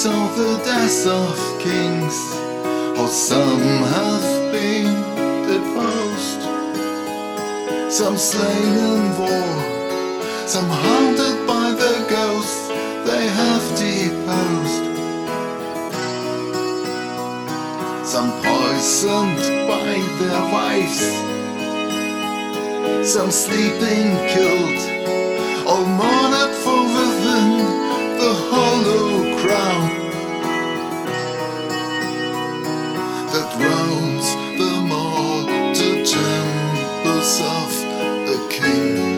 saw the deaths of kings, how some have been deposed, some slain in war, some haunted by the ghosts they have deposed, some poisoned by their wives, some sleeping killed, all mourned for within the hollow crown that rounds the mortal temples of a king.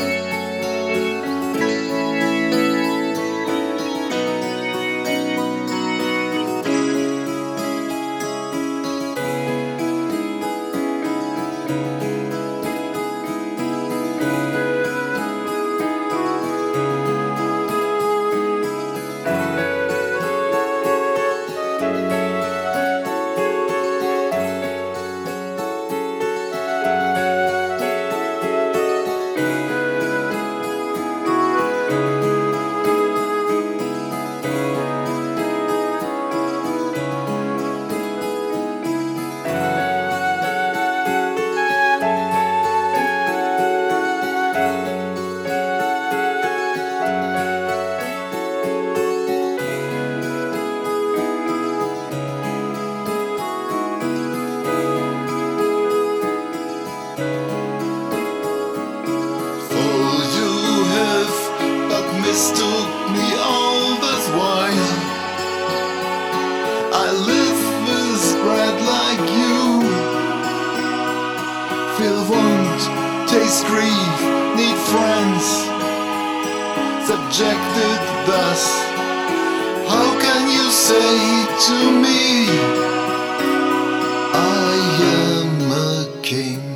Mistook me all this while. I live with bread like you, feel want, taste grief, need friends, subjected thus. How can you say to me, I am a king?